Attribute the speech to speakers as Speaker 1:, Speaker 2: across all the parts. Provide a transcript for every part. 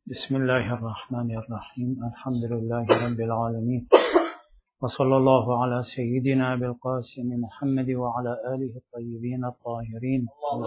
Speaker 1: بسم الله الرحمن الرحيم. الحمد لله رب العالمين، وصلى الله على سيدنا بالقاسم محمد وعلى آله الطيبين الطاهرين.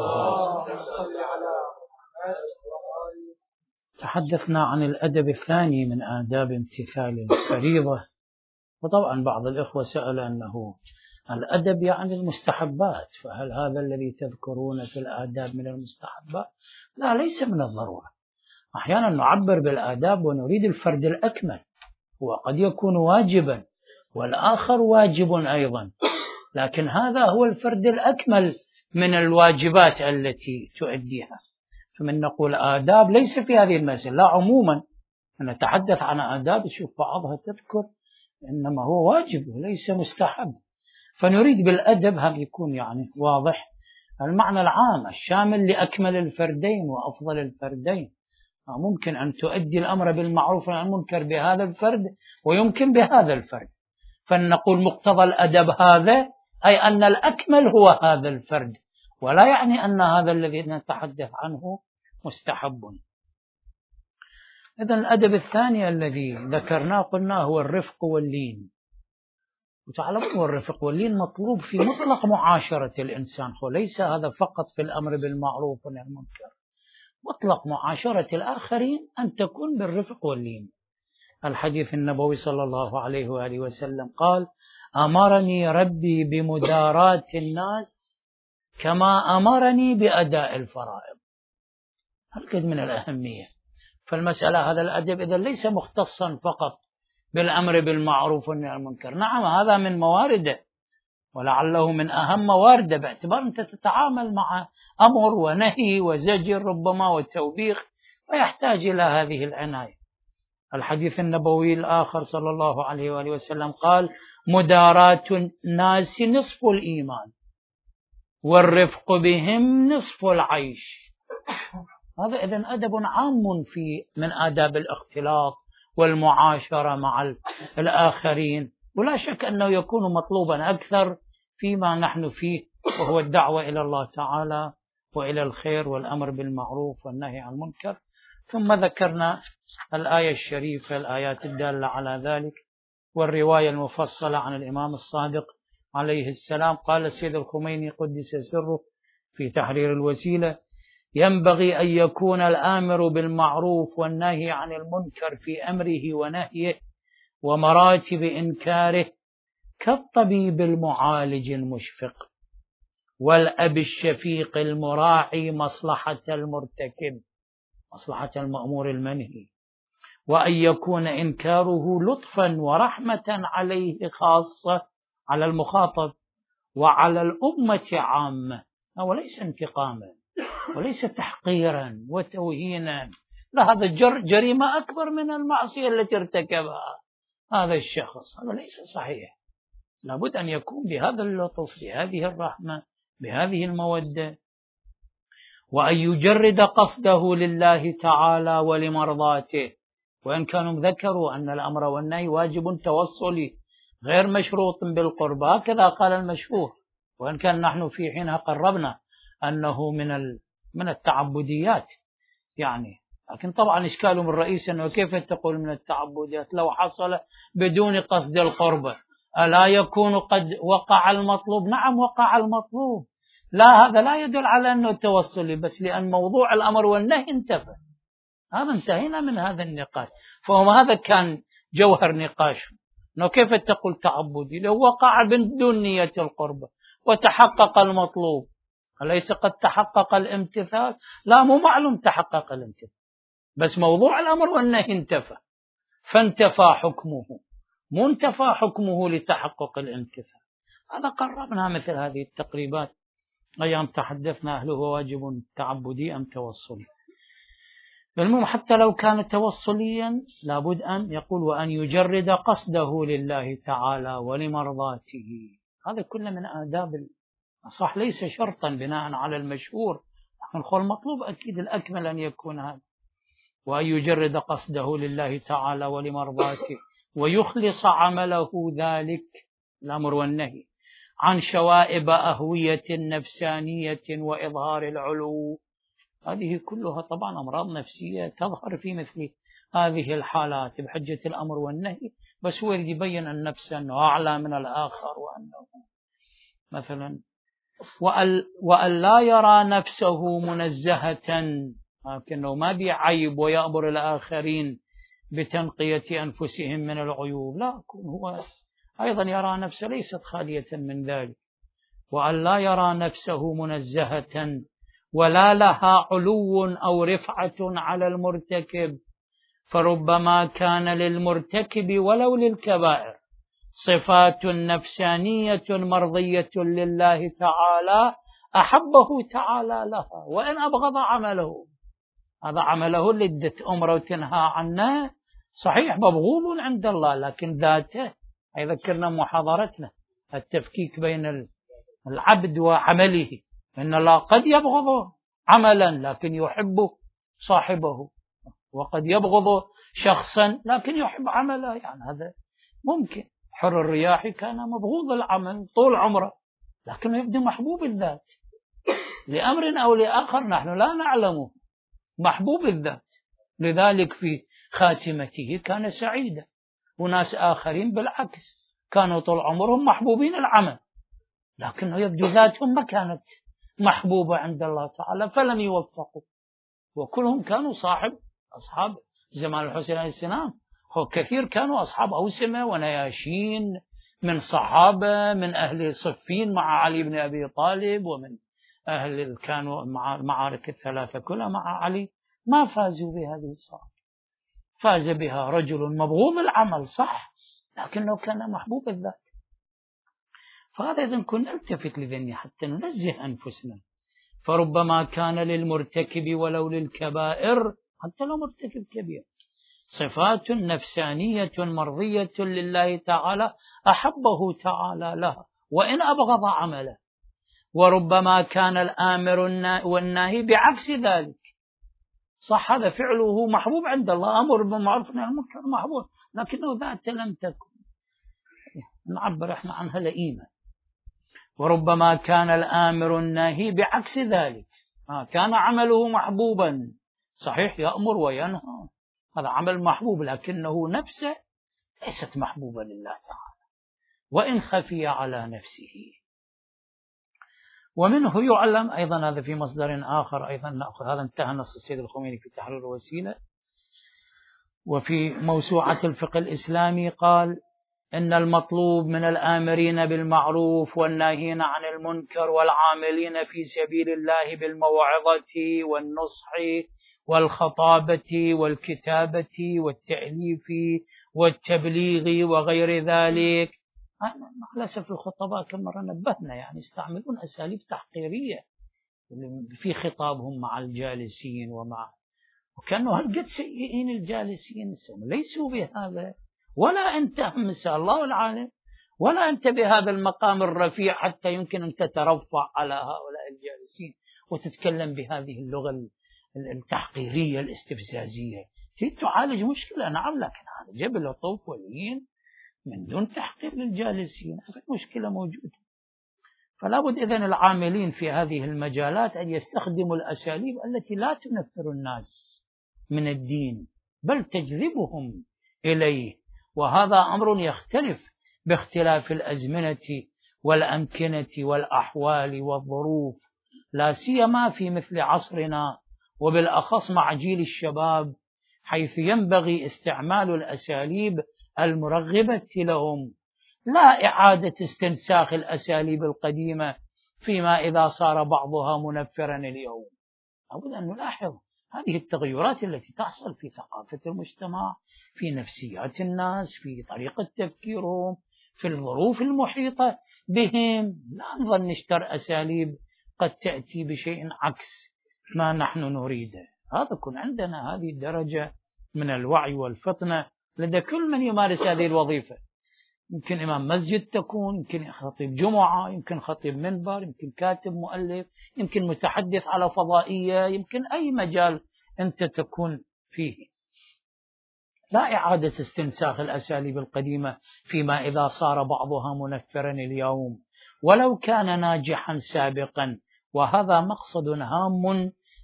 Speaker 1: تحدثنا عن الأدب الثاني من آداب امتثال الفريضة، وطبعا بعض الإخوة سأل أنه الأدب يعني المستحبات، فهل هذا الذي تذكرون في الآداب من المستحبات؟ لا، ليس من الضرورة. أحيانا نعبر بالآداب ونريد الفرد الأكمل، وقد يكون واجبا والآخر واجب أيضا، لكن هذا هو الفرد الأكمل من الواجبات التي تؤديها. فمن نقول آداب ليس في هذه المسألة، لا، عموما نتحدث عن آداب تشوف بعضها تذكر إنما هو واجب وليس مستحب، فنريد بالأدب هم يكون يعني واضح المعنى العام الشامل لأكمل الفردين وأفضل الفردين. ممكن أن تؤدي الأمر بالمعروف والنهي عن المنكر بهذا الفرد، ويمكن بهذا الفرد، فنقول مقتضى الأدب هذا أي أن الأكمل هو هذا الفرد، ولا يعني أن هذا الذي نتحدث عنه مستحب. إذن الأدب الثاني الذي ذكرناه قلنا هو الرفق واللين، وتعلمون الرفق واللين مطلوب في مطلق معاشرة الإنسان، وليس هذا فقط في الأمر بالمعروف والنهي عن المنكر، مطلق معاشرة الآخرين أن تكون بالرفق واللين. الحديث النبوي صلى الله عليه وآله وسلم قال: أمرني ربي بمداراة الناس كما أمرني بأداء الفرائض. هالقد من الأهمية. فالمسألة هذا الأدب إذا ليس مختصا فقط بالأمر بالمعروف والنهي عن المنكر، نعم هذا من موارده ولعله من أهم موارده، باعتبار أنت تتعامل مع أمر ونهي وزجر ربما وتوبيخ، فيحتاج إلى هذه العناية. الحديث النبوي الآخر صلى الله عليه وآله وسلم قال: مداراة الناس نصف الإيمان والرفق بهم نصف العيش. هذا إذن أدب عام من آداب الاختلاط والمعاشرة مع الآخرين، ولا شك أنه يكون مطلوبا أكثر فيما نحن فيه، وهو الدعوة إلى الله تعالى وإلى الخير والأمر بالمعروف والنهي عن المنكر. ثم ذكرنا الآية الشريفة، الآيات الدالة على ذلك، والرواية المفصلة عن الإمام الصادق عليه السلام. قال السيد الخميني قدس سره في تحرير الوسيلة: ينبغي أن يكون الآمر بالمعروف والنهي عن المنكر في أمره ونهيه ومراتب إنكاره كالطبيب المعالج المشفق والأب الشفيق المراعي مصلحة المرتكب، مصلحة المأمور المنهي، وأن يكون إنكاره لطفا ورحمة عليه خاصة، على المخاطب وعلى الأمة عامة، وليس انتقاما وليس تحقيرا وتوهينا، لا، هذا جريمة أكبر من المعصية التي ارتكبها هذا الشخص، هذا ليس صحيح. لابد أن يكون بهذا اللطف، بهذه الرحمة، بهذه المودة، وأن يجرد قصده لله تعالى ولمرضاته، وإن كانوا ذكروا أن الأمر والنهي واجب توصلي غير مشروط بالقرب، هكذا قال المشهور، وإن كان نحن في حينها قربنا أنه من التعبديات يعني، لكن طبعا إشكالهم الرئيسي أنه كيف تقول من التعبديات لو حصل بدون قصد القربة، ألا يكون قد وقع المطلوب؟ نعم وقع المطلوب، لا، هذا لا يدل على أنه توصلي، بس لأن موضوع الأمر والنهي انتفى، هذا انتهينا من هذا النقاش. فهم هذا كان جوهر نقاشهم، أنه كيف تقول تعبدي لو وقع بدون نية القربة وتحقق المطلوب، أليس قد تحقق الامتثال؟ لا، مو معلوم تحقق الامتثال، بس موضوع الأمر والنهي انتفى، فانتفى حكمه، مو انتفى حكمه لتحقق الامتثال. هذا قربنا مثل هذه التقريبات أيام تحدثنا هل هو واجب تعبدي أم توصلي. المهم حتى لو كان توصليا لابد أن يقول وأن يجرد قصده لله تعالى ولمرضاته، هذا كله من آداب صح، ليس شرطا بناء على المشهور، نقول المطلوب أكيد الأكمل أن يكون هذا، وأن يجرد قصده لله تعالى ولمرضاته ويخلص عمله ذلك الأمر والنهي عن شوائب أهوية نفسانية وإظهار العلو هذه كلها طبعا أمراض نفسية تظهر في مثل هذه الحالات بحجة الأمر والنهي، بس هو يبين النفس أنه أعلى من الآخر، وأنه مثلا وأن لا يرى نفسه منزهة، لكنه ما بعيب ويأمر الآخرين بتنقية أنفسهم من العيوب، لا، هو أيضا يرى نفسه ليست خالية من ذلك. وأن لا يرى نفسه منزهة ولا لها علو أو رفعة على المرتكب، فربما كان للمرتكب ولو للكبائر صفات نفسانية مرضية لله تعالى أحبه تعالى لها وإن أبغض عمله. هذا عمله اللي ادت أمره وتنهى عنه صحيح مبغوض عند الله، لكن ذاته يذكرنا محاضرتنا التفكيك بين العبد وعمله، إن الله قد يبغض عملا لكن يحب صاحبه، وقد يبغض شخصا لكن يحب عمله، يعني هذا ممكن. حر الرياح كان مبغوض العمل طول عمره لكنه يبدو محبوب الذات لأمر أو لآخر نحن لا نعلمه، محبوب الذات، لذلك في خاتمته كان سعيدا. وناس آخرين بالعكس كانوا طول عمرهم محبوبين العمل لكنه يبدو ذاتهم ما كانت محبوبة عند الله تعالى فلم يوفقوا، وكلهم كانوا أصحاب زمان الحسين عليه السلام، هو كثير كانوا أصحاب أوسمة ونياشين من صحابة، من أهل صفين مع علي بن أبي طالب، ومن أهل كانوا مع المعارك الثلاثة كلها مع علي، ما فازوا بهذه الصعب. فاز بها رجل مبغوض العمل صح لكنه كان محبوب الذات. فهذا إذن كنا نلتفت لذني حتى ننزه أنفسنا. فربما كان للمرتكب ولو للكبائر، حتى لو مرتكب كبير، صفات نفسانية مرضية لله تعالى أحبه تعالى لها وإن أبغض عمله. وربما كان الآمر والناهي بعكس ذلك، صح هذا فعله محبوب عند الله، أمر بالمعروف والنهي عن المنكر محبوب، لكنه ذات لم تكن، نعبر احنا عنها لئيمة. وربما كان الآمر الناهي بعكس ذلك، كان عمله محبوبا صحيح يأمر وينهى، هذا عمل محبوب لكنه نفسه ليست محبوبة لله تعالى وإن خفي على نفسه. ومنه يعلم أيضا، هذا في مصدر آخر أيضا نأخذ، هذا انتهى نص السيد الخميني في تحرير الوسيلة، وفي موسوعة الفقه الإسلامي قال إن المطلوب من الآمرين بالمعروف والناهين عن المنكر والعاملين في سبيل الله بالموعظة والنصح والخطابة والكتابة والتأليف والتبليغ وغير ذلك. مع الأسف الخطباء كم مرة نبهنا يعني يستعملون أساليب تحقيرية في خطابهم مع الجالسين وكانوا هالقد سيئين الجالسين، ليسوا بهذا، ولا أنت مساء الله العالم، ولا أنت بهذا المقام الرفيع حتى يمكن أن تترفع على هؤلاء الجالسين وتتكلم بهذه اللغة التحقيرية الاستفزازية. تريد تعالج مشكلة، نعم، لكن هذا جبل لطوف ولين من دون تحقير للجالسين، هذه مشكلة موجودة. فلا بد إذن العاملين في هذه المجالات أن يستخدموا الأساليب التي لا تنفر الناس من الدين بل تجذبهم إليه، وهذا أمر يختلف باختلاف الأزمنة والأمكنة والأحوال والظروف، لا سيما في مثل عصرنا، وبالأخص مع جيل الشباب، حيث ينبغي استعمال الأساليب المرغبة لهم، لا إعادة استنساخ الأساليب القديمة فيما إذا صار بعضها منفرا اليوم. لابد أن نلاحظ هذه التغيرات التي تحصل في ثقافة المجتمع، في نفسيات الناس، في طريقة تفكيرهم، في الظروف المحيطة بهم. لا نظن نشتر أساليب قد تأتي بشيء عكس ما نحن نريده. هذا يكون عندنا هذه الدرجة من الوعي والفطنة لدى كل من يمارس هذه الوظيفة. يمكن إمام مسجد تكون، يمكن خطيب جمعة، يمكن خطيب منبر، يمكن كاتب مؤلف، يمكن متحدث على فضائية، يمكن أي مجال أنت تكون فيه. لا إعادة استنساخ الأساليب القديمة فيما إذا صار بعضها منفرا اليوم ولو كان ناجحا سابقا، وهذا مقصد هام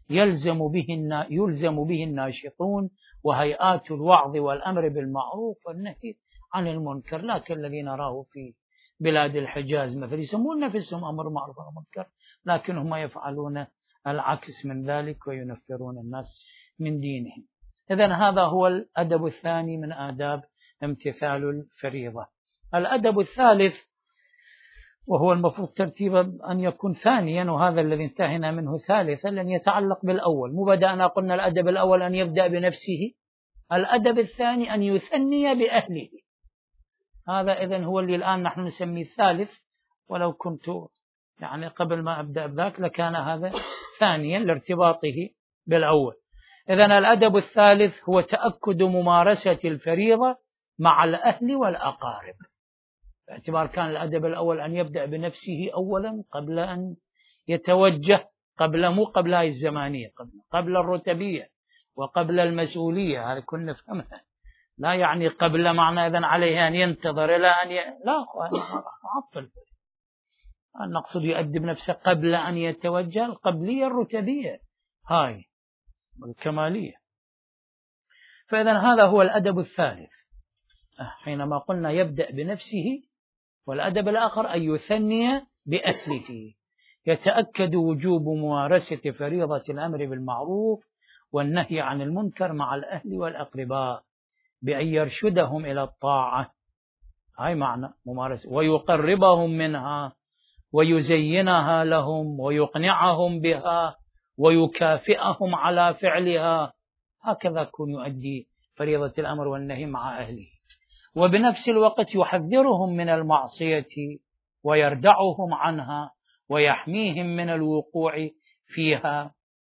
Speaker 1: يلزم به الناشطون وهيئات الوعظ والأمر بالمعروف والنهي عن المنكر، لكن الذي نراه في بلاد الحجاز مثل يسمون نفسهم أمر معروف والمنكر، لكنهم يفعلون العكس من ذلك وينفرون الناس من دينهم. إذن هذا هو الأدب الثاني من آداب امتثال الفريضة. الأدب الثالث، وهو المفروض ترتيبا أن يكون ثانيا، وهذا الذي انتهينا منه ثالثا، لن يتعلق بالأول. مو بدأنا قلنا الأدب الأول أن يبدأ بنفسه، الأدب الثاني أن يثني بأهله. هذا إذن هو اللي الآن نحن نسميه الثالث، ولو كنت يعني قبل ما أبدأ بذاك لكان هذا ثانيا لارتباطه بالأول. إذن الأدب الثالث هو تأكد ممارسة الفريضة مع الأهل والأقارب، باعتبار كان الأدب الأول أن يبدأ بنفسه أولا قبل أن يتوجه، مو قبل هاي الزمانية، قبل الرتبية وقبل المسؤولية، هذا كنا نفهمها. لا يعني قبل معنى إذن عليه أن ينتظر إلى أن لا معطل، نقصد يؤدب نفسه قبل أن يتوجه، القبلية الرتبية هاي الكمالية. فإذن هذا هو الأدب الثالث، حينما قلنا يبدأ بنفسه، والأدب الآخر أن يثني بأهله، يتأكد وجوب ممارسة فريضة الأمر بالمعروف والنهي عن المنكر مع الأهل والأقرباء بأن يرشدهم إلى الطاعة، هاي معنى ممارسة، ويقربهم منها ويزينها لهم ويقنعهم بها ويكافئهم على فعلها، هكذا يكون يؤدي فريضة الأمر والنهي مع أهله. وبنفس الوقت يحذرهم من المعصية ويردعهم عنها ويحميهم من الوقوع فيها.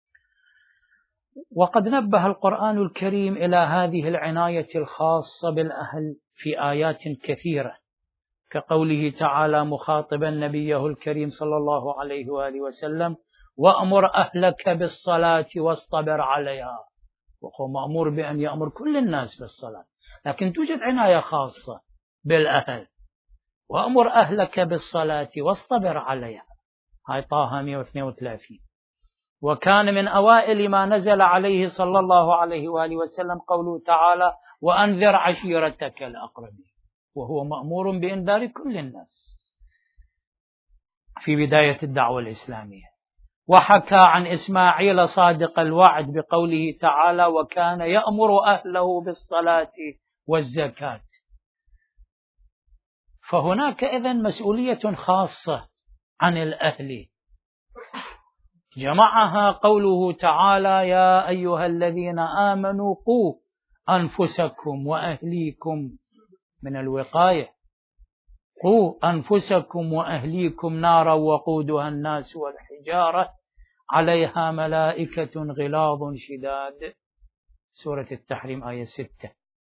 Speaker 1: وقد نبه القرآن الكريم إلى هذه العناية الخاصة بالأهل في آيات كثيرة، كقوله تعالى مخاطبا نبيه الكريم صلى الله عليه وآله وسلم: وأمر أهلك بالصلاة واصطبر عليها. وهو مأمور بأن يأمر كل الناس بالصلاة، لكن توجد عناية خاصة بالأهل: وأمر أهلك بالصلاة واصطبر عليها، هاي طه 132. وكان من أوائل ما نزل عليه صلى الله عليه وآله وسلم قوله تعالى: وأنذر عشيرتك الأقربين، وهو مأمور بإنذار كل الناس في بداية الدعوة الإسلامية. وحكى عن إسماعيل صادق الوعد بقوله تعالى: وكان يأمر أهله بالصلاة والزكاة. فهناك إذن مسؤولية خاصة عن الأهل، جمعها قوله تعالى: يا أيها الذين آمنوا قوا أنفسكم وأهليكم من الوقاية، قوا أنفسكم وأهليكم نارا وقودها الناس والحجارة عليها ملائكة غلاظ شداد، سورة التحريم آية 6.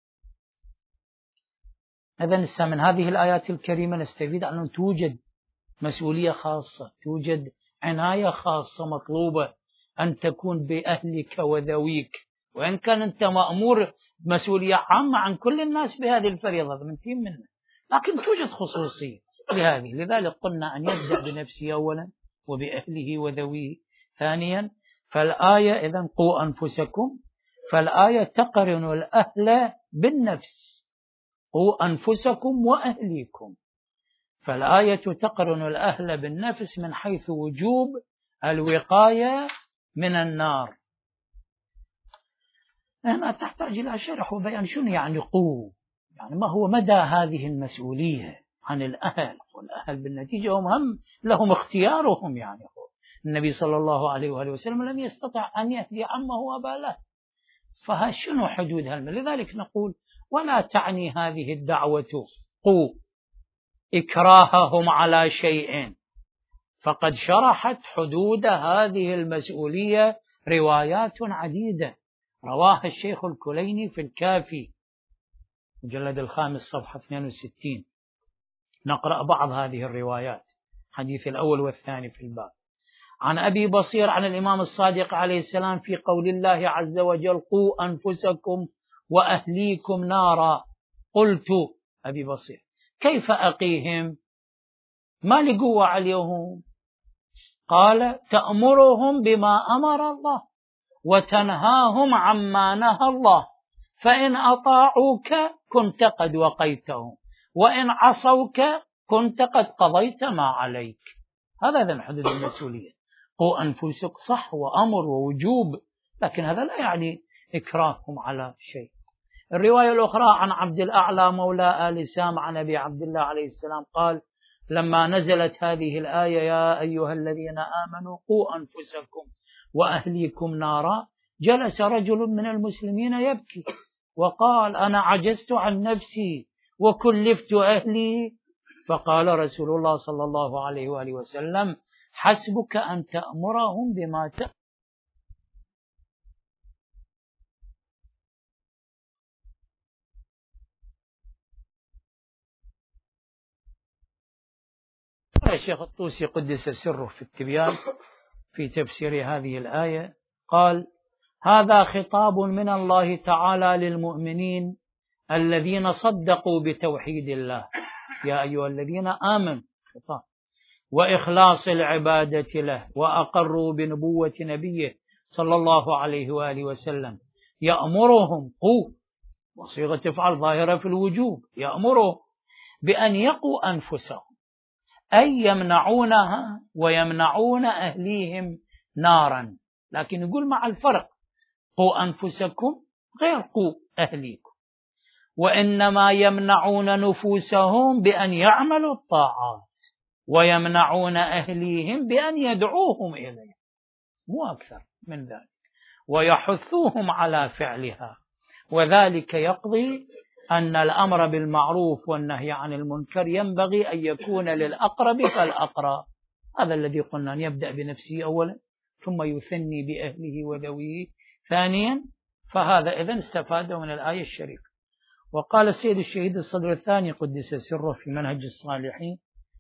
Speaker 1: إذن من هذه الآيات الكريمة نستفيد أن توجد مسؤولية خاصة، توجد عناية خاصة مطلوبة أن تكون بأهلك وذويك، وإن كان أنت مأمور مسؤولية عامة عن كل الناس بهذه الفريضة من تيم منه، لكن توجد خصوصية لهذه. لذلك قلنا أن يبدأ بنفسه أولا وبأهله وذويه ثانيا. فالآية إذن قوا أنفسكم، فالآية تقرن الأهل بالنفس، قوا أنفسكم وأهليكم، فالآية تقرن الأهل بالنفس من حيث وجوب الوقاية من النار. هنا تحتاج إلى شرح وبيان شنو يعني قوا، يعني ما هو مدى هذه المسؤولية عن الأهل. والأهل بالنتيجة هم لهم اختيارهم، يعني النبي صلى الله عليه وآله وسلم لم يستطع أن يهدي عمه وأبا له، فشنو حدود لذلك نقول: ولا تعني هذه الدعوة قوا إكراههم على شيء، فقد شرحت حدود هذه المسؤولية روايات عديدة رواها الشيخ الكليني في الكافي مجلد 5 صفحة 62. نقرأ بعض هذه الروايات، حديث الأول والثاني في الباب. عن أبي بصير عن الإمام الصادق عليه السلام في قول الله عز وجل: قوا أنفسكم وأهليكم نارا. قلت أبي بصير: كيف أقيهم؟ ما لقوا عليهم؟ قال: تأمرهم بما أمر الله. وتنهاهم عما نهى الله، فإن أطاعوك كنت قد وقيتهم، وإن عصوك كنت قد قضيت ما عليك. هذا إذن حدود المسؤولية. قوا أنفسك صح وأمر ووجوب، لكن هذا لا يعني إكراههم على شيء. الرواية الأخرى عن عبد الأعلى مولى آل سام عن أبي عبد الله عليه السلام قال: لما نزلت هذه الآية يا أيها الذين آمنوا قوا أنفسكم وأهليكم نارا، جلس رجل من المسلمين يبكي وقال: أنا عجزت عن نفسي وكلفت أهلي. فقال رسول الله صلى الله عليه وآله وسلم: حسبك أن تأمرهم بما الشيخ الطوسي قدس سره في التبيان في تفسير هذه الآية قال: هذا خطاب من الله تعالى للمؤمنين الذين صدقوا بتوحيد الله، يا أيها الذين آمنوا، خطاب، وإخلاص العبادة له، وأقروا بنبوة نبيه صلى الله عليه وآله وسلم، يأمرهم قوا، وصيغة افعل ظاهرة في الوجوب، يأمرهم بأن يقوا أنفسهم، أي يمنعونها ويمنعون أهليهم نارا. لكن يقول مع الفرق: قوا أنفسكم غير قوا أهليكم، وإنما يمنعون نفوسهم بأن يعملوا الطاعات، ويمنعون أهليهم بأن يدعوهم إليه، مو أكثر من ذلك، ويحثوهم على فعلها. وذلك يقضي أن الأمر بالمعروف والنهي عن المنكر ينبغي أن يكون للأقرب فالأقرب. هذا الذي قلنا، أن يبدأ بنفسه أولا ثم يثني بأهله وذويه ثانيا. فهذا إذن استفاده من الآية الشريفة. وقال السيد الشهيد الصدر الثاني قدس سره في منهج الصالحين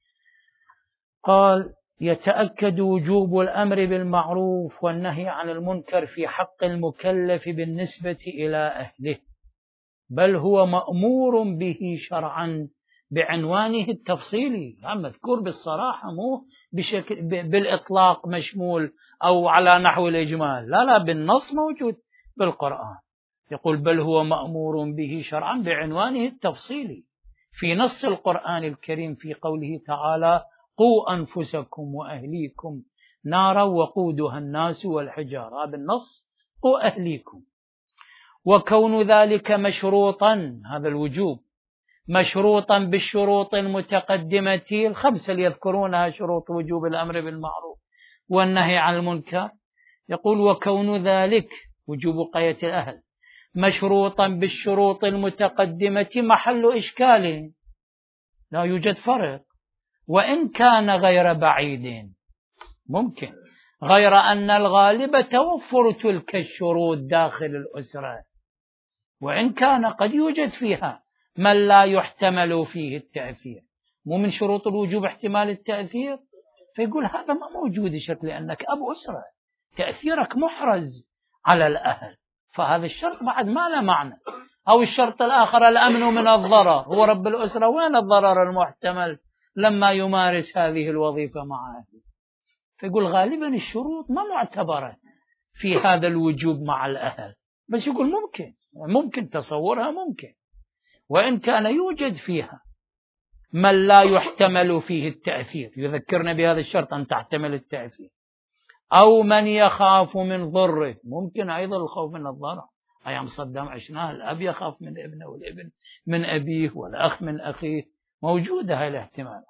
Speaker 1: قال: يتأكد وجوب الأمر بالمعروف والنهي عن المنكر في حق المكلف بالنسبة إلى أهله، بل هو مأمور به شرعا بعنوانه التفصيلي، مذكور بالصراحة، مو بشكل بالإطلاق مشمول أو على نحو الإجمال، لا، بالنص موجود بالقرآن. يقول: بل هو مأمور به شرعا بعنوانه التفصيلي في نص القرآن الكريم في قوله تعالى: قوا أنفسكم وأهليكم نارا وقودها الناس والحجارة، بالنص قوا أهليكم. وكون ذلك مشروطا، هذا الوجوب مشروطا بالشروط المتقدمة الخمسة اللي يذكرونها شروط وجوب الأمر بالمعروف والنهي عن المنكر. يقول: وكون ذلك وجوب وقاية الأهل مشروطا بالشروط المتقدمة محل إشكال، لا يوجد فرق، وإن كان غير بعيد ممكن، غير أن الغالب توفر تلك الشروط داخل الأسرة، وإن كان قد يوجد فيها من لا يحتمل فيه التأثير. مو من شروط الوجوب احتمال التأثير، فيقول هذا ما موجود شرط، لأنك أب أسرة تأثيرك محرز على الأهل، فهذا الشرط بعد ما له معنى. أو الشرط الآخر: الأمن من الضرر، هو رب الأسرة، وين الضرر المحتمل لما يمارس هذه الوظيفة مع أهله؟ فيقول غالبا الشروط ما معتبرة في هذا الوجوب مع الأهل، بس يقول ممكن تصورها، ممكن، وإن كان يوجد فيها من لا يحتمل فيه التأثير. يذكرنا بهذا الشرط، أن تحتمل التأثير. أو من يخاف من ضره، ممكن أيضا الخوف من الضرر. أيام صدام عشناه، الأب يخاف من ابنه، والابن من أبيه، والأخ من أخيه، موجودة هاي الاحتمالات.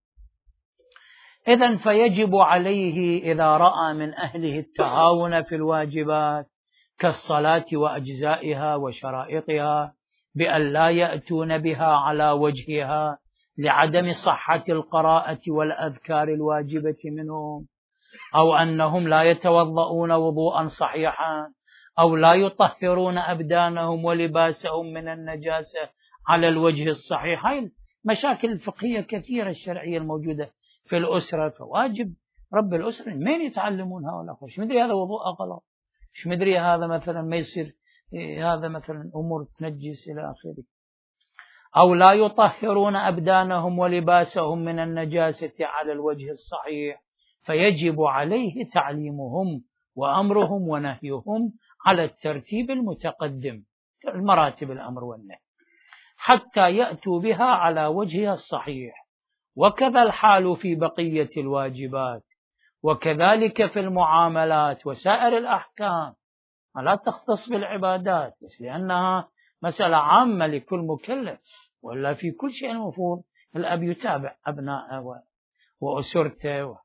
Speaker 1: إذن فيجب عليه إذا رأى من أهله التهاون في الواجبات كالصلاة وأجزائها وشرائطها بأن لا يأتون بها على وجهها لعدم صحة القراءة والأذكار الواجبة منهم، أو أنهم لا يتوضؤون وضوءا صحيحا، أو لا يطهرون أبدانهم ولباسهم من النجاسة على الوجه الصحيح. هاي مشاكل الفقهية كثيرة الشرعية الموجودة في الأسرة، فواجب رب الأسرة من يتعلمون هؤلاء. مش مدري هذا وضوء غلط، مش مدري هذا مثلا ما يصير، هذا مثلا أمور تنجس إلى آخره. أو لا يطهرون أبدانهم ولباسهم من النجاسة على الوجه الصحيح، فيجب عليه تعليمهم وأمرهم ونهيهم على الترتيب المتقدم، المراتب الأمر والنهي، حتى يأتوا بها على وجهها الصحيح. وكذا الحال في بقية الواجبات، وكذلك في المعاملات وسائر الأحكام، لا تختص بالعبادات بس لأنها مسألة عامة لكل مكلف، ولا في كل شيء المفروض الأب يتابع أبنائه وأسرته.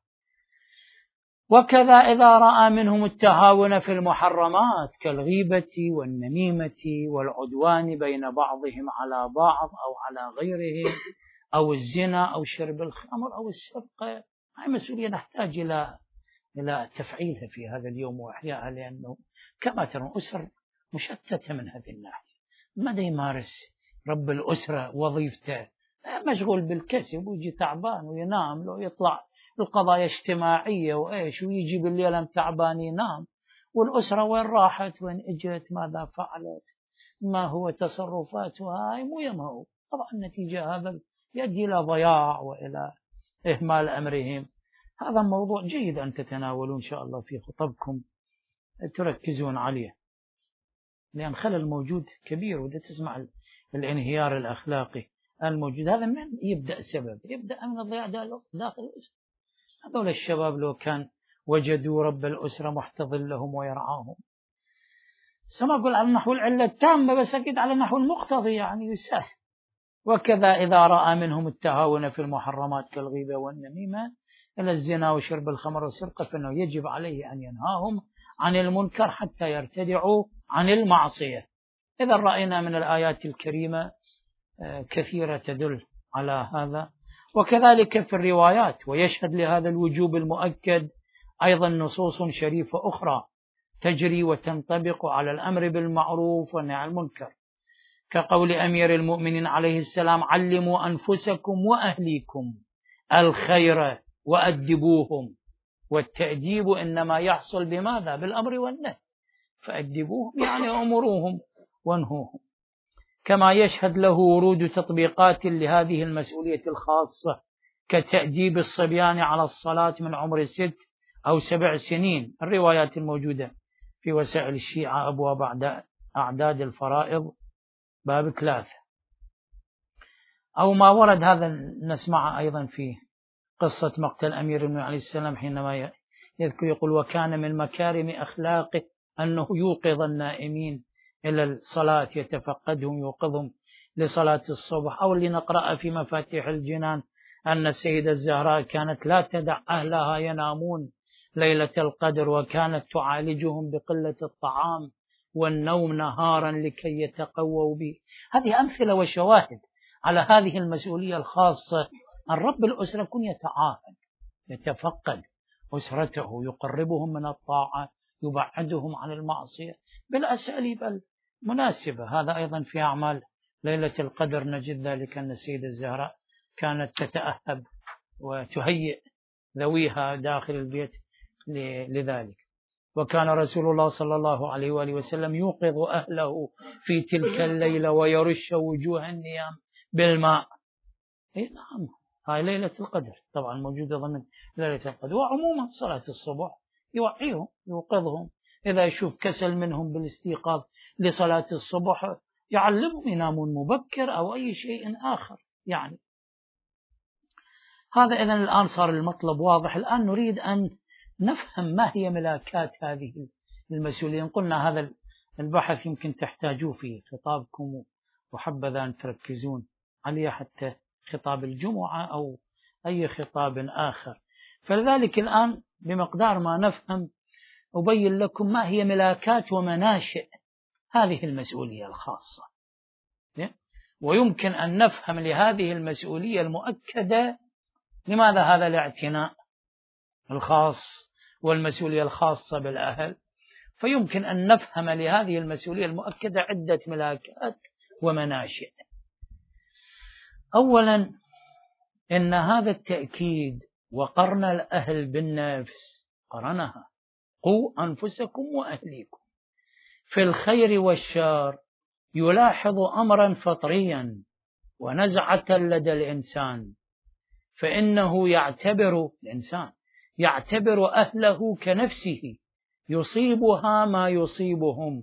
Speaker 1: وكذا إذا رأى منهم التهاون في المحرمات كالغيبة والنميمة والعدوان بين بعضهم على بعض أو على غيرهم، أو الزنا أو شرب الخمر أو السرقة، هاي مسؤولية نحتاج إلى تفعيلها في هذا اليوم وإحيائها، لأنه كما ترون أسر مشتتة من هذه الناحية. ماذا يمارس رب الأسرة وظيفته؟ مشغول بالكسب ويجي تعبان وينام، لو يطلع القضايا اجتماعية وإيش، ويجي بالليل تعبان ينام، والأسرة وين راحت، وين إجت، ماذا فعلت، ما هو تصرفاتها، هاي مو يمه. طبعا النتيجة هذا يؤدي إلى ضياع وإلى إهمال أمرهم. هذا موضوع جيد أن تتناولون إن شاء الله في خطبكم، تركزون عليه، لأن خلل موجود كبير. وإذا تسمع الانهيار الأخلاقي الموجود هذا من يبدأ سبب؟ يبدأ من الضياع داخل الأسرة. هذول الشباب لو كان وجدوا رب الأسرة محتضن لهم ويرعاهم، سما أقول على نحو العلة التامة، بس أكيد على نحو المقتضي يعني يسهل. وكذا إذا رأى منهم التهاون في المحرمات كالغيبة والنميمة إلى الزنا وشرب الخمر والسرقة، فإنه يجب عليه أن ينهاهم عن المنكر حتى يرتدعوا عن المعصية. إذا رأينا من الآيات الكريمة كثيرة تدل على هذا. وكذلك في الروايات، ويشهد لهذا الوجوب المؤكد أيضا نصوص شريفة أخرى تجري وتنطبق على الأمر بالمعروف والنهي عن المنكر، كقول أمير المؤمنين عليه السلام: علموا أنفسكم وأهليكم الخير وأدبوهم. والتأديب إنما يحصل بماذا؟ بالأمر والنهي، فأدبوهم يعني أمروهم وانهوهم. كما يشهد له ورود تطبيقات لهذه المسؤولية الخاصة، كتأديب الصبيان على الصلاة من عمر 6 أو 7 سنين، الروايات الموجودة في وسائل الشيعة أبواب أعداد الفرائض باب 3. أو ما ورد هذا نسمع أيضا في قصة مقتل أمير المؤمنين عليه السلام، حينما يذكر يقول: وكان من مكارم أخلاقه أنه يوقظ النائمين إلى الصلاة، يتفقدهم يوقظهم لصلاة الصبح. أو اللي نقرأ في مفاتيح الجنان أن السيدة الزهراء كانت لا تدع أهلها ينامون ليلة القدر، وكانت تعالجهم بقلة الطعام والنوم نهارا لكي يتقووا به. هذه أمثلة وشواهد على هذه المسؤولية الخاصة. أن رب الأسرة يكون يتعاهد، يتفقد أسرته، يقربهم من الطاعة، يبعدهم عن المعصية بالأساليب المناسبة. هذا أيضا في أعمال ليلة القدر نجد ذلك، أن السيدة الزهراء كانت تتأهب وتهيئ ذويها داخل البيت لذلك. وكان رسول الله صلى الله عليه وآله وسلم يوقظ أهله في تلك الليلة ويرش وجوه النيام بالماء. نعم، هاي ليلة القدر طبعا موجودة ضمن ليلة القدر. وعموما صلاة الصبح يوعيهم يوقظهم، إذا يشوف كسل منهم بالاستيقاظ لصلاة الصبح يعلمهم ينامون مبكر أو أي شيء آخر يعني. هذا إذن الآن صار المطلب واضح. الآن نريد أن نفهم ما هي ملاكات هذه المسؤولية. قلنا هذا البحث يمكن تحتاجوه في خطابكم، وحبذا أن تركزون عليه حتى خطاب الجمعة أو أي خطاب آخر. فلذلك الآن بمقدار ما نفهم أبين لكم ما هي ملاكات ومناشئ هذه المسؤولية الخاصة، ويمكن أن نفهم لهذه المسؤولية المؤكدة لماذا هذا الاعتناء الخاص والمسؤولية الخاصة بالأهل. فيمكن أن نفهم لهذه المسؤولية المؤكدة عدة ملاكات ومناشئ. أولا، إن هذا التأكيد وقرن الأهل بالنفس، قرنها: قوا أنفسكم وأهليكم في الخير والشر، يلاحظ أمرا فطريا ونزعة لدى الإنسان، فإنه الإنسان يعتبر أهله كنفسه، يصيبها ما يصيبهم.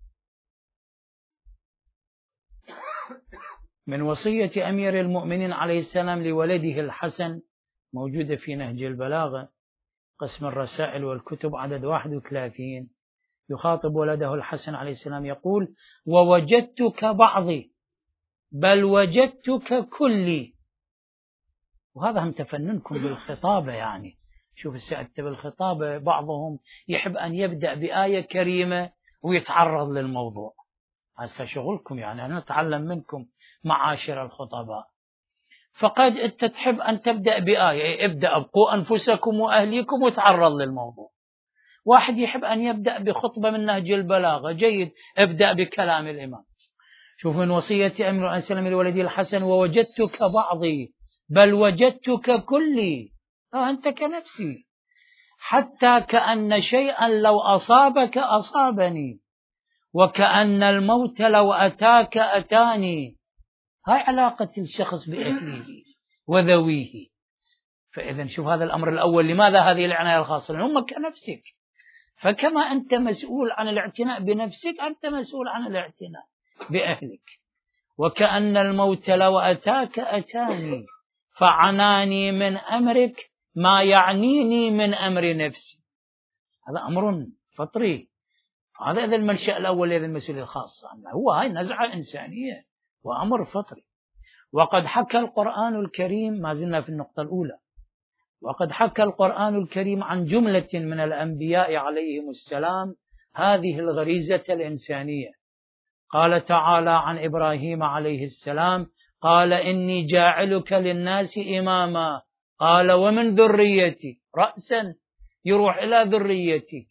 Speaker 1: من وصية أمير المؤمنين عليه السلام لولده الحسن موجودة في نهج البلاغة قسم الرسائل والكتب عدد 31، يخاطب ولده الحسن عليه السلام يقول: ووجدتك بعضي بل وجدتك كلي. وهذا هم تفننكم بالخطابة، يعني شوف السعادة بالخطابة بعضهم يحب أن يبدأ بآية كريمة ويتعرض للموضوع. هسه شغلكم، يعني أنا أتعلم منكم معاشر الخطباء. فقد أنت تحب أن تبدأ بآية، ابدأ بقوا أنفسكم وأهليكم وتعرض للموضوع. واحد يحب أن يبدأ بخطبة من نهج البلاغة، جيد، ابدأ بكلام الإمام. شوف من وصية أمير عليه السلام لولده الحسن: ووجدتك بعضي بل وجدتك كلي. أنت كنفسي، حتى كأن شيئا لو أصابك أصابني، وكأن الموت لو أتاك أتاني. هاي علاقة الشخص بأهله وذويه. فإذا شوف هذا الأمر الأول، لماذا هذه العناية الخاصة؟ هم كنفسك، فكما أنت مسؤول عن الاعتناء بنفسك أنت مسؤول عن الاعتناء بأهلك. وكأن الموت لو أتاك أتاني فعناني من أمرك ما يعنيني من أمر نفسي. هذا أمر فطري. هذا إذا المنشأ الأول إذا المسؤولية الخاصة، هو هاي نزعة إنسانية وأمر فطري. وقد حكى القرآن الكريم، ما زلنا في النقطة الأولى، وقد حكى القرآن الكريم عن جملة من الأنبياء عليهم السلام هذه الغريزة الإنسانية. قال تعالى عن إبراهيم عليه السلام: قال إني جاعلك للناس إماما، قال ومن ذريتي، رأسا يروح إلى ذريته.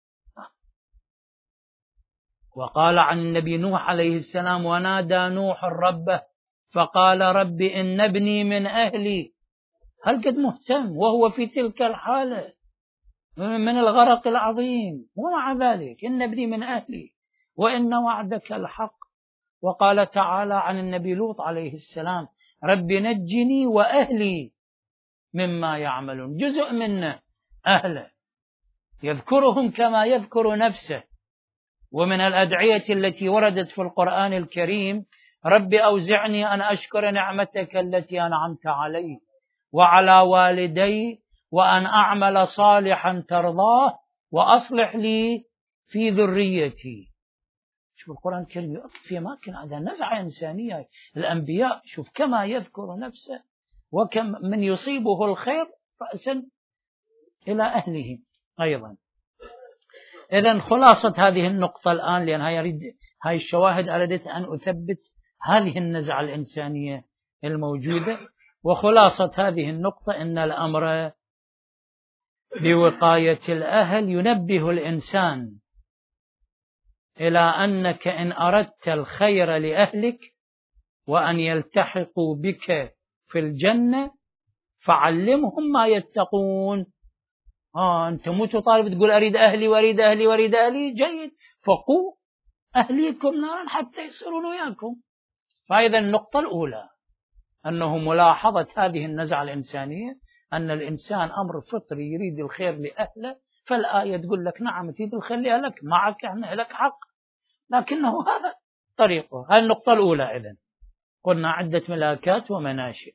Speaker 1: وقال عن النبي نوح عليه السلام: ونادى نوح ربه فقال رب إن ابني من أهلي. هل قد مهتم وهو في تلك الحالة من الغرق العظيم، ومع ذلك إن ابني من أهلي وإن وعدك الحق. وقال تعالى عن النبي لوط عليه السلام: رب نجني وأهلي مما يعملون. جزء منه أهله يذكرهم كما يذكر نفسه. ومن الأدعية التي وردت في القرآن الكريم: رب أوزعني أن أشكر نعمتك التي أنعمت علي وعلى والدي وأن أعمل صالحا ترضاه وأصلح لي في ذريتي. شوف القرآن الكريم يؤكد في أماكن هذا نزعة إنسانية. الأنبياء شوف كما يذكر نفسه، وكم من يصيبه الخير رأسا إلى أهله أيضا. إذن خلاصة هذه النقطة الآن، لأن هاي الشواهد أردت أن أثبت هذه النزعة الإنسانية الموجودة. وخلاصة هذه النقطة أن الأمر بوقاية الأهل ينبه الإنسان إلى أنك إن أردت الخير لأهلك وأن يلتحقوا بك في الجنة فعلمهم ما يتقون. أنت مو تطالب تقول أريد أهلي وأريد أهلي وأريد أهلي، جيد، فقوا أهليكم نارا حتى يصيرون وياكم. فإذا النقطة الأولى أنه ملاحظة هذه النزعة الإنسانية، أن الإنسان أمر فطري يريد الخير لأهله. فالآية تقول لك نعم تريد الخير لأهلك، معك لك حق، لكنه هذا طريقه. هذه النقطة الأولى. إذن قلنا عدة ملاكات ومناشئ.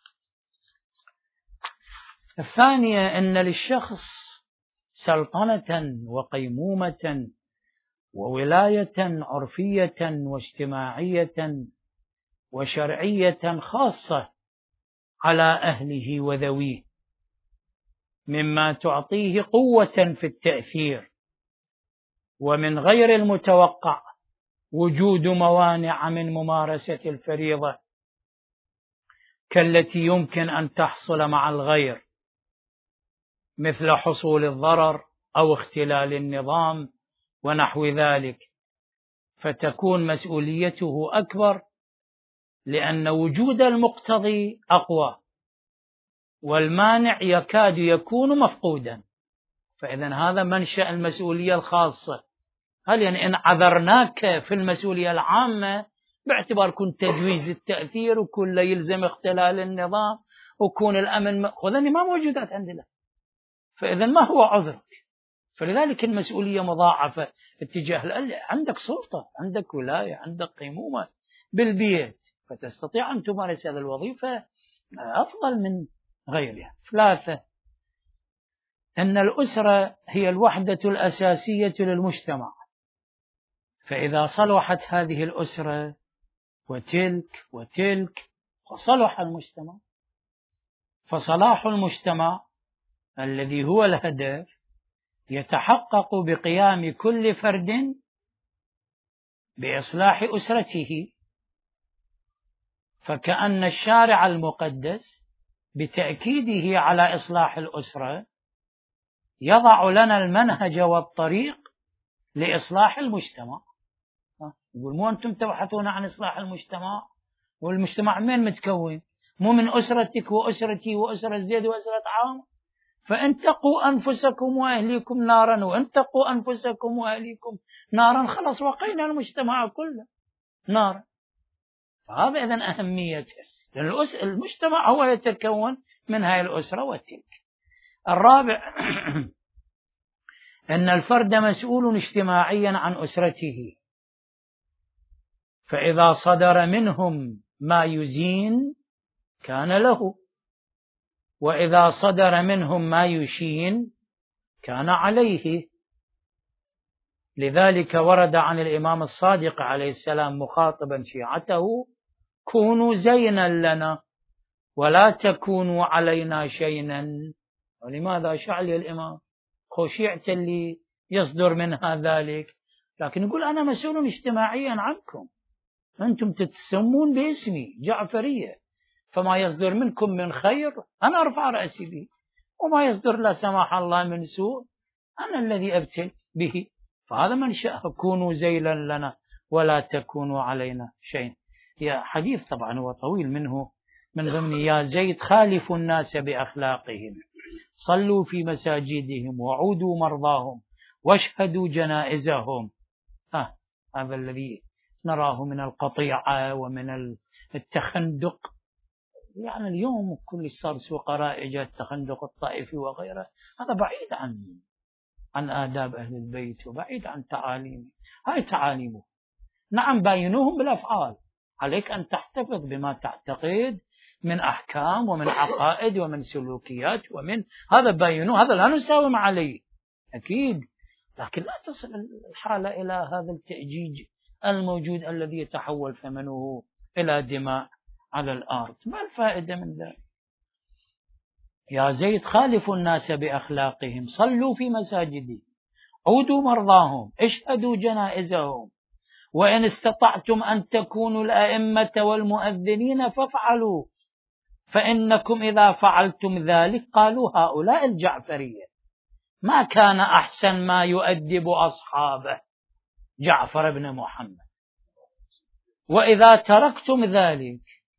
Speaker 1: الثانية أن للشخص سلطنة وقيمومة وولاية عرفية واجتماعية وشرعية خاصة على أهله وذويه، مما تعطيه قوة في التأثير. ومن غير المتوقع وجود موانع من ممارسة الفريضة كالتي يمكن أن تحصل مع الغير، مثل حصول الضرر أو اختلال النظام ونحو ذلك، فتكون مسؤوليته أكبر لأن وجود المقتضي أقوى والمانع يكاد يكون مفقودا. فإذن هذا منشأ المسؤولية الخاصة. هل يعني إن عذرناك في المسؤولية العامة باعتبار كن تجويز التأثير وكل يلزم اختلال النظام وكون الأمن هذا ما موجودات عندنا، فإذن ما هو عذرك؟ فلذلك المسؤولية مضاعفة اتجاه عندك سلطة، عندك ولاية، عندك قيمومة بالبيت، فتستطيع أن تمارس هذه الوظيفة أفضل من غيرها. 3، أن الأسرة هي الوحدة الأساسية للمجتمع، فإذا صلحت هذه الأسرة وتلك وتلك وصلح المجتمع. فصلاح المجتمع الذي هو الهدف يتحقق بقيام كل فرد بإصلاح أسرته، فكأن الشارع المقدس بتأكيده على إصلاح الأسرة يضع لنا المنهج والطريق لإصلاح المجتمع. يقول مو أنتم تبحثون عن إصلاح المجتمع؟ والمجتمع من متكون؟ مو من أسرتك وأسرتي وأسرة زيد وأسرة عامر؟ فإن تقوا أنفسكم وأهليكم نارا، وإن تقوا أنفسكم وأهليكم نارا، خلص وقينا المجتمع كله نار. فهذا إذن أهميته، لأن المجتمع هو يتكون من هذه الأسرة وتلك. 4، أن الفرد مسؤول اجتماعيا عن أسرته، فإذا صدر منهم ما يزين كان له، وإذا صدر منهم ما يشين كان عليه. لذلك ورد عن الإمام الصادق عليه السلام مخاطبا شيعته: كونوا زينا لنا ولا تكونوا علينا شينا. ولماذا شعلي الإمام خشيعة اللي يصدر منها ذلك؟ لكن يقول أنا مسؤول اجتماعيا عنكم، أنتم تتسمون باسمي جعفرية، فما يصدر منكم من خير أنا أرفع رأسي به، وما يصدر لا سماح الله من سوء أنا الذي أبتل به. فهذا منشأ كونوا زيلا لنا ولا تكونوا علينا شيء. يا حديث طبعا هو طويل، منه من ضمن: يا زيد خالفوا الناس بأخلاقهم، صلوا في مساجدهم، وعودوا مرضاهم، واشهدوا جنائزهم. هذا الذي نراه من القطيعة ومن التخندق. يعني اليوم كل صار سوق رائجة، التخندق الطائفي وغيره، هذا بعيد عن آداب أهل البيت وبعيد عن تعاليم. هاي تعاليمه، نعم باينوهم بالأفعال، عليك أن تحتفظ بما تعتقد من أحكام ومن عقائد ومن سلوكيات ومن هذا باينوه، هذا لا نساوم عليه أكيد، لكن لا تصل الحالة إلى هذا التأجيج الموجود الذي يتحول ثمنه إلى دماء على الأرض. ما الفائدة من ذلك؟ يا زيد خالفوا الناس بأخلاقهم، صلوا في مساجدهم، عودوا مرضاهم، اشهدوا جنائزهم، وإن استطعتم أن تكونوا الأئمة والمؤذنين فافعلوا، فإنكم إذا فعلتم ذلك قالوا هؤلاء الجعفرية ما كان أحسن ما يؤدب أصحابه جعفر بن محمد، وإذا تركتم ذلك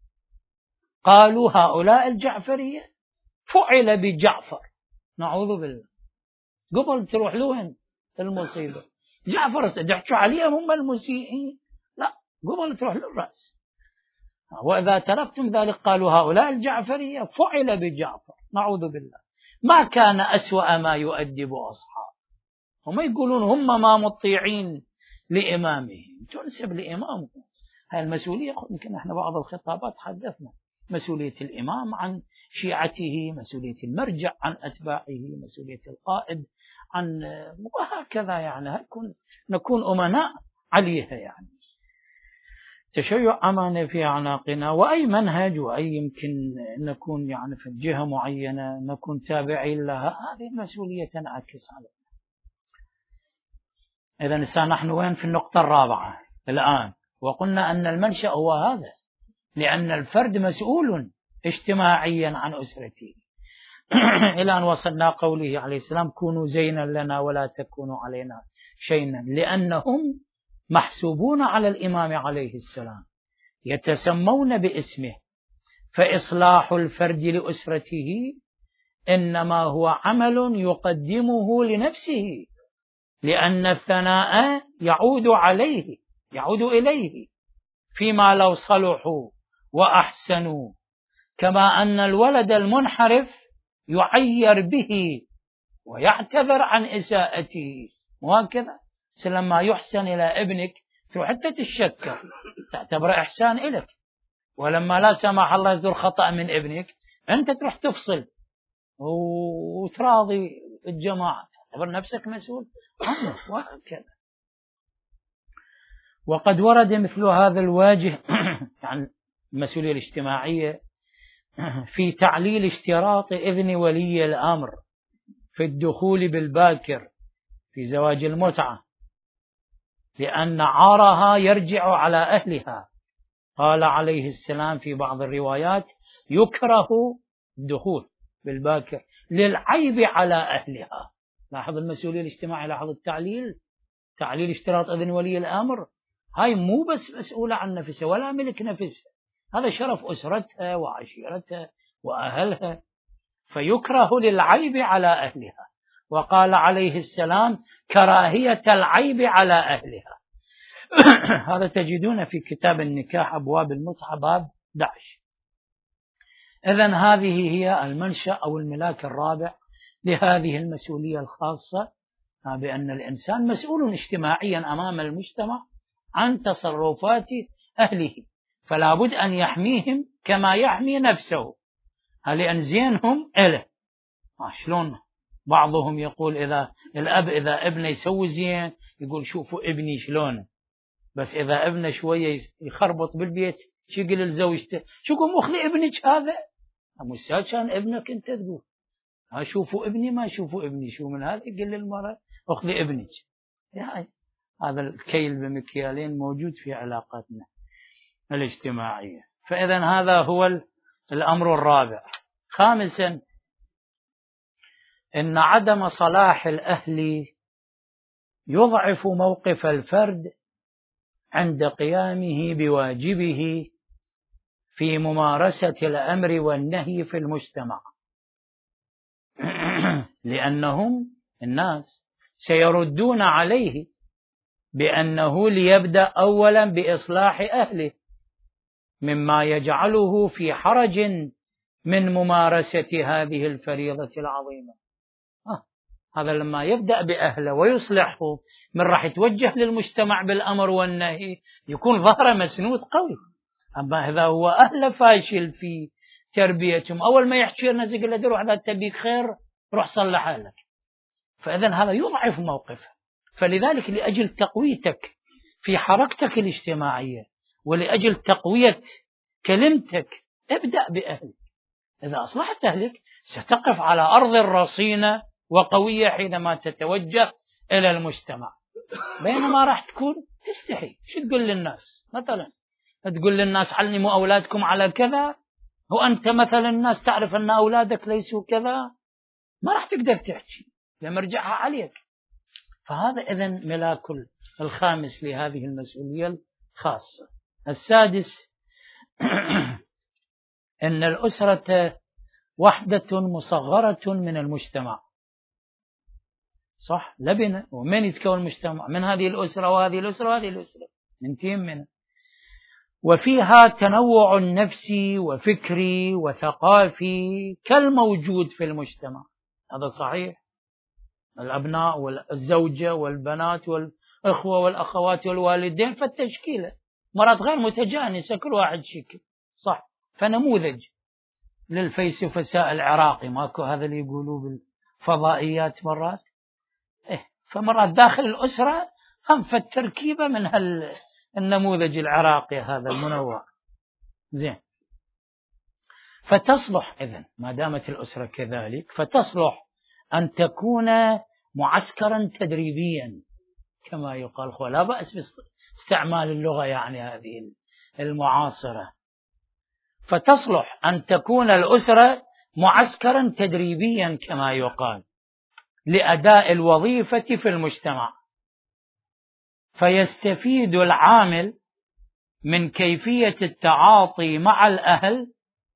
Speaker 1: قالوا هؤلاء الجعفرية فعل بجعفر. نعوذ بالله. قبل تروح لهم المصيبة، جعفر تحكوا عليهم هم المسيئين، لا، قبل تروح للرأس. وإذا تركتم ذلك قالوا هؤلاء الجعفرية فعل بجعفر. نعوذ بالله. ما كان أسوأ ما يؤدب أصحاب. هم يقولون هم ما مطيعين لإمامهم، تنسب لإمامهم. هاي المسؤولية، يمكن احنا بعض الخطابات حدثنا مسؤولية الإمام عن شيعته، مسؤولية المرجع عن أتباعه، مسؤولية القائد عن، وهكذا يعني نكون أمناء عليها. يعني تشيع أمانة في أعناقنا، وأي منهج وأي يمكن نكون يعني في جهة معينة نكون تابعين لها، هذه المسؤولية تنعكس علينا. إذا لسا نحن وين؟ في النقطة الرابعة الآن، وقلنا أن المنشأ هو هذا، لأن الفرد مسؤول اجتماعيا عن أسرته إلى أن وصلنا قوله عليه السلام: كونوا زينا لنا ولا تكونوا علينا شينا، لأنهم محسوبون على الإمام عليه السلام، يتسمون باسمه، فإصلاح الفرد لأسرته إنما هو عمل يقدمه لنفسه، لأن الثناء يعود عليه، يعود إليه فيما لو صلحوا وأحسنوا، كما أن الولد المنحرف يعير به ويعتذر عن إساءته، وهكذا. لما يحسن إلى ابنك تروح حتى تتشكر، تعتبر إحسان إلك. ولما لا سمح الله يصدر خطأ من ابنك، أنت تروح تفصل وتراضي الجماعة، تعتبر نفسك مسؤول عنه، وهكذا. وقد ورد مثل هذا الواجه عن المسؤولية الاجتماعية في تعليل اشتراط إذن ولي الأمر في الدخول بالباكر في زواج المتعة، لأن عارها يرجع على أهلها. قال عليه السلام في بعض الروايات: يكره الدخول بالباكر للعيب على أهلها. لاحظ المسؤولية الاجتماعية، لاحظ التعليل، تعليل اشتراط إذن ولي الأمر. هاي مو بس مسؤولة عن نفسها ولا ملك نفسها، هذا شرف أسرتها وعشيرتها وأهلها، فيكره للعيب على أهلها. وقال عليه السلام: كراهية العيب على أهلها. هذا تجدون في كتاب النكاح أبواب المتعة باب 11. إذن هذه هي المنشأ أو الملاك الرابع لهذه المسؤولية الخاصة، بأن الإنسان مسؤول اجتماعيا أمام المجتمع عن تصرفات أهله، فلا بد أن يحميهم كما يحمي نفسه، لأن زينهم إله. شلون بعضهم يقول إذا الأب إذا ابنه يسوي زين يقول شوفوا ابني شلون، بس إذا ابنه شوية يخربط بالبيت شو يقول لزوجته؟ شو قوم أخلي ابنك هذا؟ مستاذ كان ابنك أنت تقول شوفوا ابني، ما شوفوا ابني، شو من هذا يقول للمرأة أخلي ابنك؟ يعني هذا الكيل بمكيالين موجود في علاقاتنا الاجتماعية. فإذا هذا هو الأمر الرابع. خامسا، إن عدم صلاح الأهل يضعف موقف الفرد عند قيامه بواجبه في ممارسة الأمر والنهي في المجتمع، لأنهم الناس سيردون عليه بأنه ليبدأ أولا بإصلاح أهله، مما يجعله في حرج من ممارسة هذه الفريضة العظيمة. هذا لما يبدأ بأهله ويصلحه من راح يتوجه للمجتمع بالأمر والنهي، يكون ظهره مسنود قوي. أما إذا هو أهله فاشل في تربيتهم، أول ما يحكي الناس يقول له روح إذا تبيك خير روح صلح لك، فإذن هذا يضعف موقفه. فلذلك لأجل تقويتك في حركتك الاجتماعية ولأجل تقوية كلمتك ابدأ بأهلك. إذا أصلحت أهلك ستقف على أرض رصينة وقوية حينما تتوجه إلى المجتمع، بينما راح تكون تستحي. شو تقول للناس؟ مثلا تقول للناس علموا أولادكم على كذا، وأنت مثلا الناس تعرف أن أولادك ليسوا كذا، ما راح تقدر تحكي لما رجعها عليك. فهذا إذن ملاك الخامس لهذه المسؤولية الخاصة. السادس، أن الأسرة وحدة مصغرة من المجتمع. صح، لبنة، ومن يتكون المجتمع؟ من هذه الأسرة وهذه الأسرة وهذه الأسرة، من تيم منها، وفيها تنوع نفسي وفكري وثقافي كالموجود في المجتمع. هذا صحيح، الأبناء والزوجة والبنات والأخوة والأخوات والوالدين، فالتشكيلة مرات غير متجانسة، كل واحد شكل. صح، فنموذج للفيلسوفساء العراقي، ماكو هذا اللي يقولوا بالفضائيات مرات، فمرات داخل الأسرة هم فالتركيبة من النموذج العراقي هذا المنوع. زين، فتصلح إذن ما دامت الأسرة كذلك، فتصلح أن تكون معسكرا تدريبيا كما يقال، ولا بأس باستعمال اللغة يعني هذه المعاصرة. فتصلح أن تكون الأسرة معسكرا تدريبيا كما يقال لأداء الوظيفة في المجتمع، فيستفيد العامل من كيفية التعاطي مع الأهل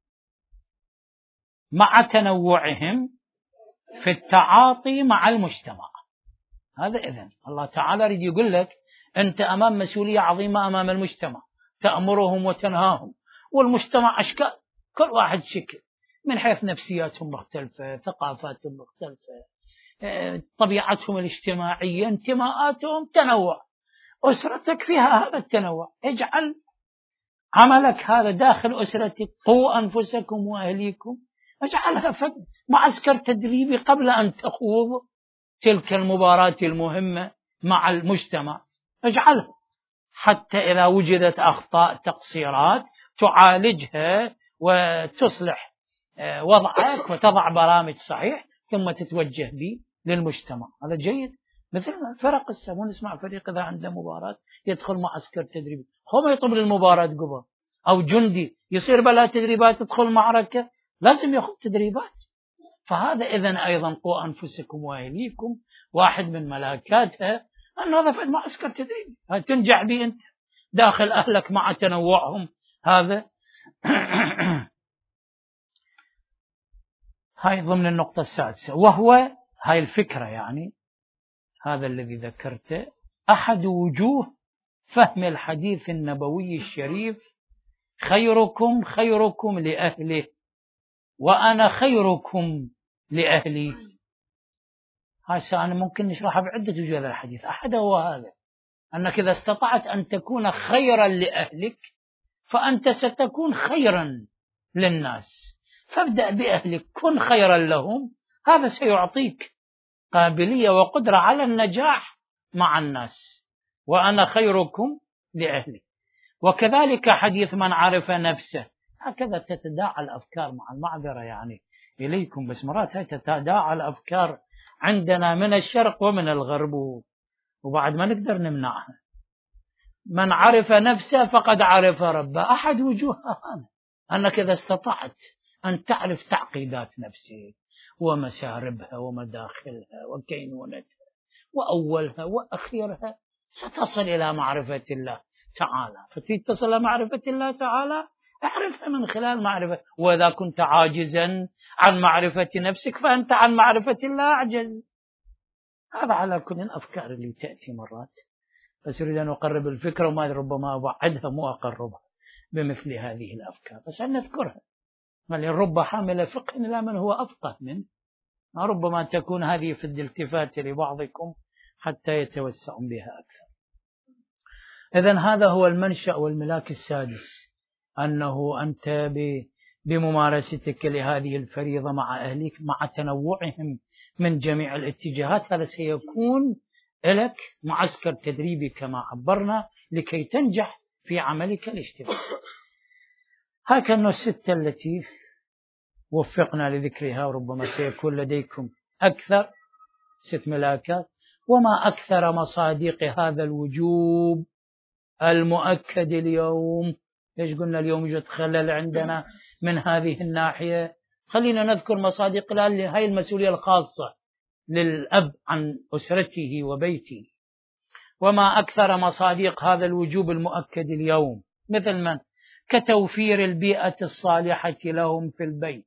Speaker 1: مع تنوعهم في التعاطي مع المجتمع. هذا إذن الله تعالى يريد يقول لك أنت أمام مسؤولية عظيمة أمام المجتمع، تأمرهم وتنهاهم، والمجتمع أشكال، كل واحد شكل، من حيث نفسياتهم مختلفة، ثقافاتهم مختلفة، طبيعتهم الاجتماعية، انتماءاتهم، تنوع. أسرتك فيها هذا التنوع، اجعل عملك هذا داخل أسرتك. قوا أنفسكم وأهليكم، اجعلها معسكر تدريبي قبل أن تخوض تلك المباراة المهمة مع المجتمع. اجعلها حتى إذا وجدت أخطاء تقصيرات تعالجها وتصلح وضعك وتضع برامج صحيح، ثم تتوجه به للمجتمع. هذا جيد. مثل فرق السمون، نسمع فريق إذا عنده مباراة يدخل معسكر تدريبي، هو ما يطلب المباراة قبل، أو جندي يصير بلا تدريبات تدخل معركة لازم يأخذ تدريبات. فهذا إذن أيضا قوا أنفسكم وأهليكم، واحد من ملاكاتها أن هذا معسكر تدريبي تنجح به أنت داخل أهلك مع تنوعهم هذا. هاي ضمن النقطة السادسة، وهو هاي الفكرة، يعني هذا الذي ذكرته أحد وجوه فهم الحديث النبوي الشريف: خيركم خيركم لأهله وأنا خيركم لأهلي. هسه أنا ممكن نشرحها بعدة وجوه هذا الحديث. أحدها هو هذا، أنك إذا استطعت أن تكون خيرا لأهلك فأنت ستكون خيرا للناس. فابدأ بأهلك، كن خيرا لهم، هذا سيعطيك قابلية وقدرة على النجاح مع الناس. وأنا خيركم لأهلي. وكذلك حديث من عرف نفسه، هكذا تتداعى الأفكار مع المعذرة يعني إليكم، بس مرات هاي تتداعى الأفكار عندنا من الشرق ومن الغرب، وبعد ما نقدر نمنعها. من عرف نفسه فقد عرف ربه. أحد وجوهها هذا، أنك إذا استطعت أن تعرف تعقيدات نفسك ومساربها ومداخلها وكينونتها وأولها وأخيرها، ستصل إلى معرفة الله تعالى. فتريد تصل إلى معرفة الله تعالى، اعرفها من خلال معرفة. وإذا كنت عاجزا عن معرفة نفسك فأنت عن معرفة الله أعجز. هذا على كل الأفكار اللي تأتي مرات، بس أريد أن أقرب الفكرة، وما ربما أبعدها مو أقربها بمثل هذه الأفكار، بس أن نذكرها. رب حامل فقه إلى من هو أفقه منه. ربما تكون هذه في الالتفات لبعضكم حتى يتوسعون بها أكثر. إذن هذا هو المنشأ والملاك السادس، أنه أنت بممارستك لهذه الفريضة مع أهلك مع تنوعهم من جميع الاتجاهات، هذا سيكون لك معسكر تدريبي كما عبرنا لكي تنجح في عملك الاجتماعي. هكذا الستة التي وفقنا لذكرها، وربما سيكون لديكم أكثر 6 ملاكات. وما أكثر مصادق هذا الوجوب المؤكد اليوم. ليش قلنا اليوم يوجد خلل عندنا من هذه الناحية؟ خلينا نذكر مصادق هاي المسؤولية الخاصة للأب عن أسرته وبيته. وما أكثر مصادق هذا الوجوب المؤكد اليوم، مثل من؟ كتوفير البيئة الصالحة لهم في البيت،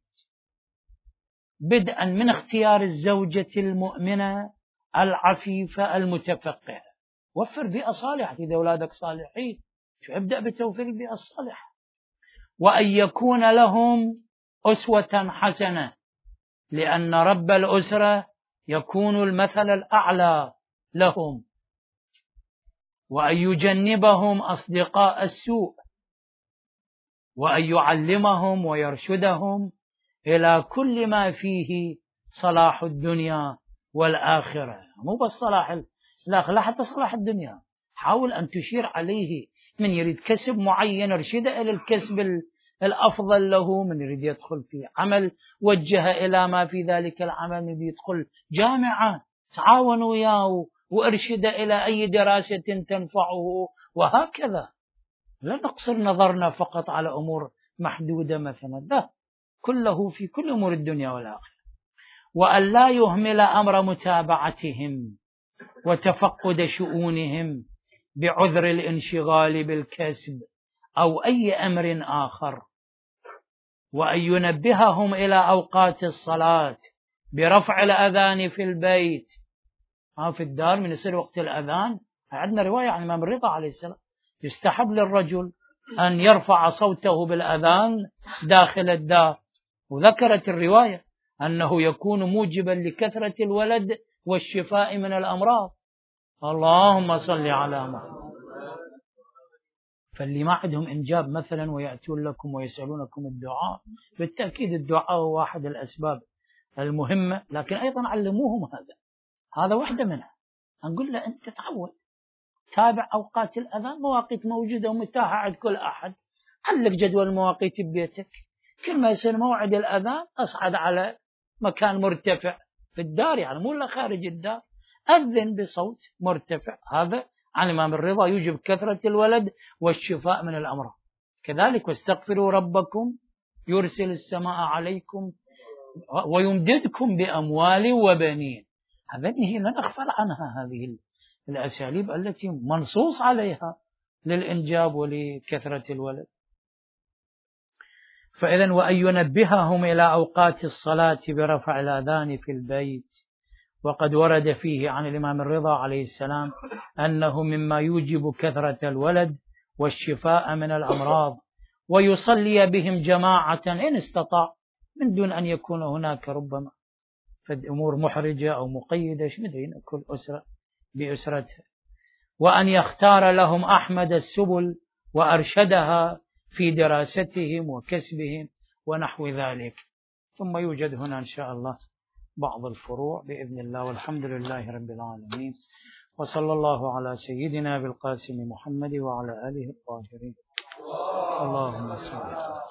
Speaker 1: بدءا من اختيار الزوجة المؤمنة العفيفة المتفقهة. وفر بيئة صالحة إذا أولادك صالحين، ابدأ بتوفير البيئة الصالحة. وأن يكون لهم أسوة حسنة، لأن رب الأسرة يكون المثل الأعلى لهم. وأن يجنبهم أصدقاء السوء، وأن يعلمهم ويرشدهم إلى كل ما فيه صلاح الدنيا والآخرة. مو بس صلاح الآخرة، حتى صلاح الدنيا. حاول أن تشير عليه. من يريد كسب معين ارشده إلى الكسب الأفضل له. من يريد يدخل في عمل وجه إلى ما في ذلك العمل. من يدخل جامعة تعاونوا وياه وارشد إلى أي دراسة تنفعه، وهكذا. لا نقصر نظرنا فقط على أمور محدودة مثلا، لا، كله في كل أمور الدنيا والآخرة. وأن لا يهمل أمر متابعتهم وتفقد شؤونهم بعذر الانشغال بالكسب أو أي أمر آخر. وأن ينبههم إلى أوقات الصلاة برفع الأذان في البيت. في الدار من يصير وقت الأذان، عندنا رواية عن الإمام الرضا عليه السلام يستحب للرجل أن يرفع صوته بالأذان داخل الدار. وذكرت الرواية أنه يكون موجبا لكثرة الولد والشفاء من الأمراض. اللهم صل على محمد. فاللي ما عندهم إنجاب مثلا ويأتون لكم ويسألونكم الدعاء، بالتأكيد الدعاء هو واحد الأسباب المهمة، لكن أيضا علموهم هذا واحدة منها. نقول له أنت تعود تابع أوقات الأذان، مواقيت موجودة ومتاحة عند كل أحد، علق جدول المواقيت ببيتك، كل ما يصير موعد الأذان أصعد على مكان مرتفع في الدار، يعني مو إلا خارج الدار، أذن بصوت مرتفع. هذا عن الإمام الرضا يوجب كثرة الولد والشفاء من الأمراض. كذلك واستغفروا ربكم يرسل السماء عليكم ويمددكم بأموال وبنين. هذه لا نغفل عنها، هذه الأساليب التي منصوص عليها للإنجاب ولكثرة الولد. فإذن وأن ينبههم إلى أوقات الصلاة برفع الأذان في البيت. وقد ورد فيه عن الإمام الرضا عليه السلام أنه مما يوجب كثرة الولد والشفاء من الأمراض، ويصلي بهم جماعة إن استطاع، من دون أن يكون هناك ربما فالأمور محرجة أو مقيدة، مدين كل أسرة بأسرتها. وأن يختار لهم أحمد السبل وأرشدها في دراستهم وكسبهم ونحو ذلك. ثم يوجد هنا إن شاء الله بعض الفروع بإذن الله، والحمد لله رب العالمين، وصلى الله على سيدنا بالقاسم محمد وعلى آله الطاهرين. اللهم صل